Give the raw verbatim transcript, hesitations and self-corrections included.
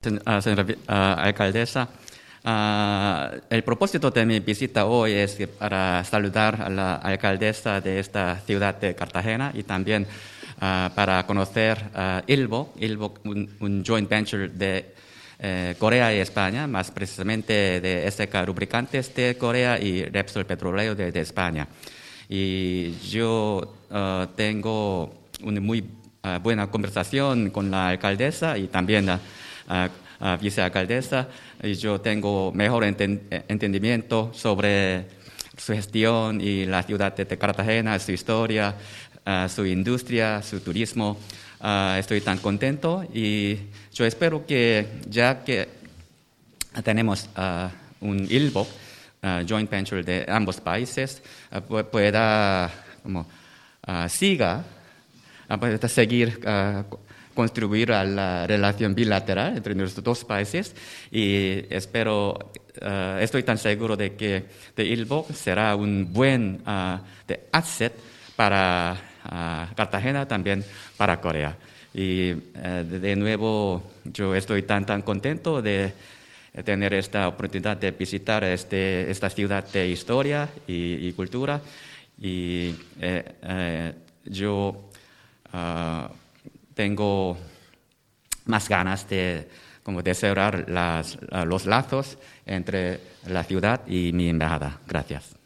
Uh, señora uh, alcaldesa, uh, el propósito de mi visita hoy es para saludar a la alcaldesa de esta ciudad de Cartagena y también uh, para conocer uh, ILVO, ILVO un, un joint venture de eh, Corea y España, más precisamente de S K Lubricantes de Corea y Repsol Petroleo de, de España. Y yo uh, tengo una muy uh, buena conversación con la alcaldesa y también uh, Uh, uh, vicealcaldesa, y yo tengo mejor enten entendimiento sobre su gestión y la ciudad de Cartagena, su historia, uh, su industria, su turismo. Uh, estoy tan contento y yo espero que ya que tenemos uh, un ILVO, uh, joint venture de ambos países, uh, pueda como, uh, siga, uh, pueda seguir uh, contribuir a la relación bilateral entre nuestros dos países y espero, uh, estoy tan seguro de que de ILVO será un buen uh, de asset para uh, Cartagena, también para Corea. Y uh, de, de nuevo, yo estoy tan, tan contento de tener esta oportunidad de visitar este, esta ciudad de historia y, y cultura. Y eh, eh, yo uh, tengo más ganas de, como de cerrar las, los lazos entre la ciudad y mi embajada. Gracias.